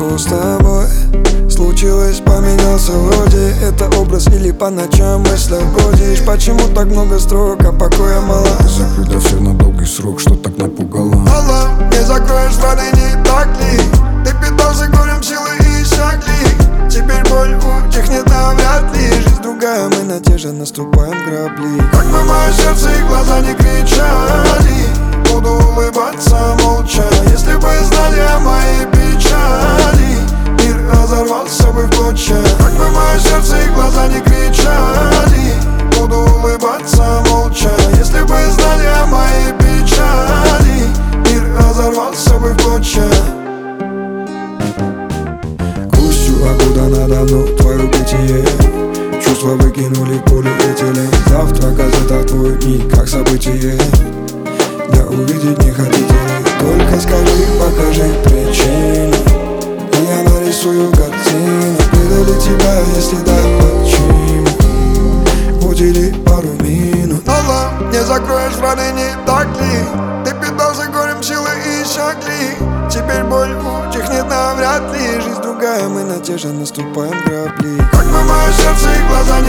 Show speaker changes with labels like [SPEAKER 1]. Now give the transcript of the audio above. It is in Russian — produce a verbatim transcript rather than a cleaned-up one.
[SPEAKER 1] Что с тобой случилось, поменялся вроде? Это образ или по ночам мыслях бродишь? Почему так много строк, а покоя мало?
[SPEAKER 2] Закрыть для всех на долгий срок, что так напугало?
[SPEAKER 1] Алло, не закроешь раны, не так ли? Ты питался горем, силы иссякли. Теперь боль утихнет навряд ли. Жизнь другая, мы на те же наступаем грабли. Как бы мое сердце и глаза не кричали, буду улыбаться молча. Если бы знали о моей печали, мир разорвался бы в клочья. Как бы мое сердце и глаза не кричали, буду улыбаться молча. Если бы знали о моей печали, мир разорвался бы в клочья. Грустью окутано давно твое бытие. Чувства выкинули в полиэтилен. Завтра газета твой миг, как событие. Да увидеть не хотите, только скажи, покажи причину, и я нарисую картину. Предали тебя, если да, почему? Удели пару минут. Алло, не закроешь раны, не так ли? Ты питался горем, силы иссякли. Теперь боль утихнет навряд ли. Жизнь другая, мы на те же наступаем грабли. Как бы мое сердце и глаза